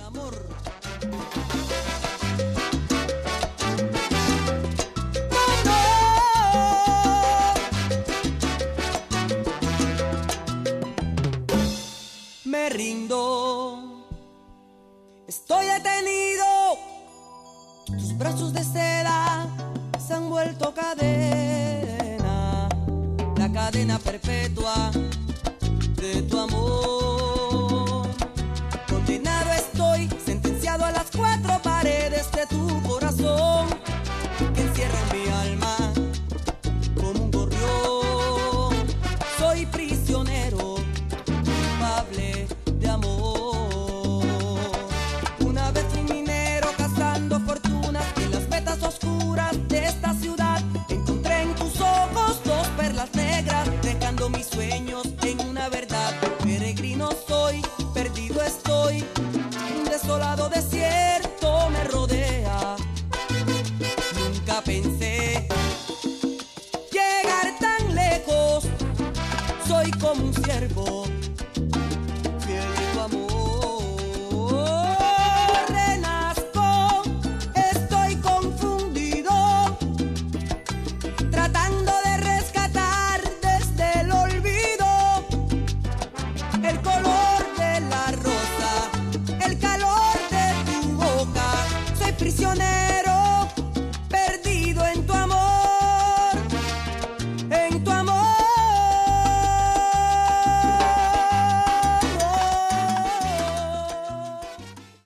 Me rindo, estoy detenido, tus brazos de seda se han vuelto cadena, la cadena perpetua de tu amor. Condenado estoy, sentenciado a las cuatro paredes de tu corazón, que encierran mi alma como un gorrión. Soy prisionero, culpable de amor. Una vez fui minero cazando fortunas en las vetas oscuras de esta ciudad. Encontré en tus ojos dos perlas negras, dejando mis sueños en una verdad. Peregrino soy, perdido estoy, un desolado desierto me rodea. Nunca pensé llegar tan lejos, soy como un ciervo